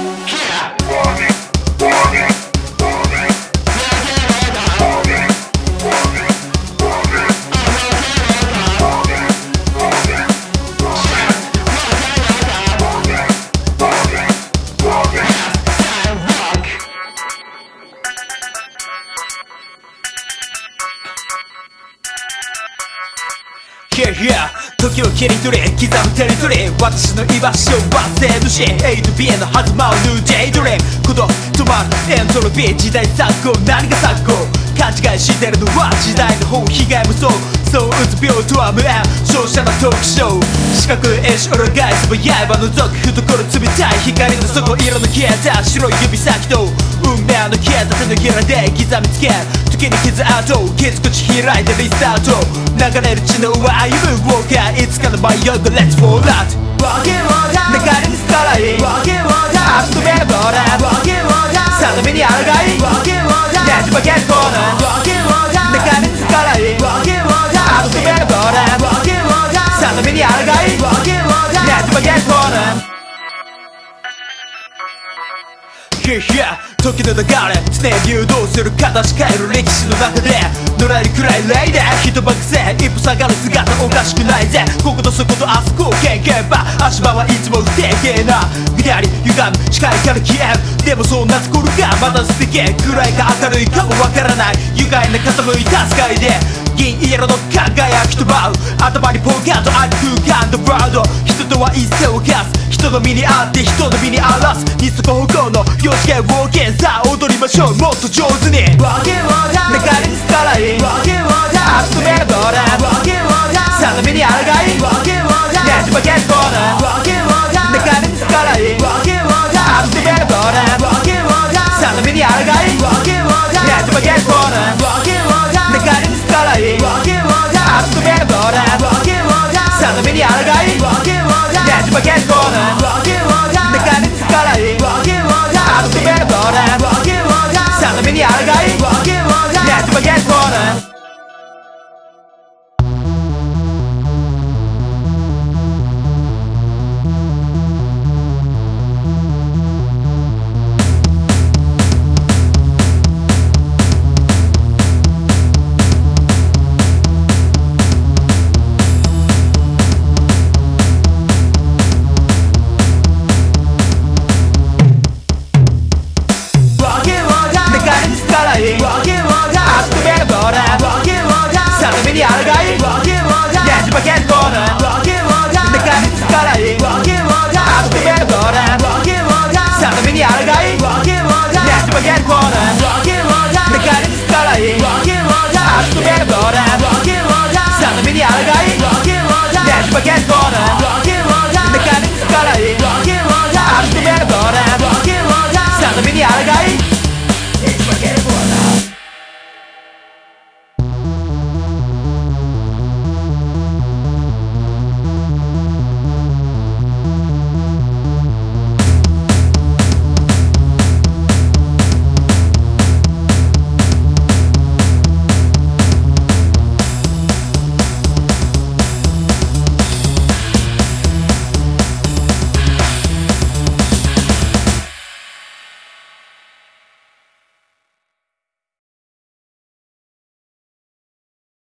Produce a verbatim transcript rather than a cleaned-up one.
Yeah, yeah 時を切り取り刻むテリトリー私の居場所は忘れぬし A to B の弾まう New J Dream 鼓動止まるエントロピー時代錯誤何が錯誤勘違いしてるのは時代の方被害無双そううつ病とは無縁勝者のトークショー四角い絵師裏返せば刃のぞく懐冷たい光の底色の消えた白い指先と運命の消えた手のひらで刻みつけ時に傷跡傷口開いてリスタート流れる血の上歩むウォーカーいつかの迷いが Let's fall out 流れにスカライ足止めるボーダー定めにあらがいねじ曲げるコーナー流れにスカライ足止めるボーダー定めにあらがいねじ曲げるコーナーYeah, yeah 時の流れ常に誘導する形変える歴史の中で乗られるくらいレイで人ばくせ一歩下がる姿おかしくないぜこことそことあそこ経験ば足場はいつも不定形なぐやり歪む視界から消えるでもそんなところがまだ素敵暗いか明るいかもわからない愉快な傾いたスカイで銀色の輝きと舞う頭にポカンとある空間のワールド人とは一線を犯す人の身にあって人の身にあらす二足歩行の幼稚園ウォーケンさあ踊りましょうもっと上手に流れにスカライ足止めるボーダー定めにあらがいねじ曲げるコーナー流れにスカライ足止めるボーダー定めにあらがいねじ曲げるコーナー流れにスカライ足止めるボーダー定めにあらがいねじ曲げるコーナー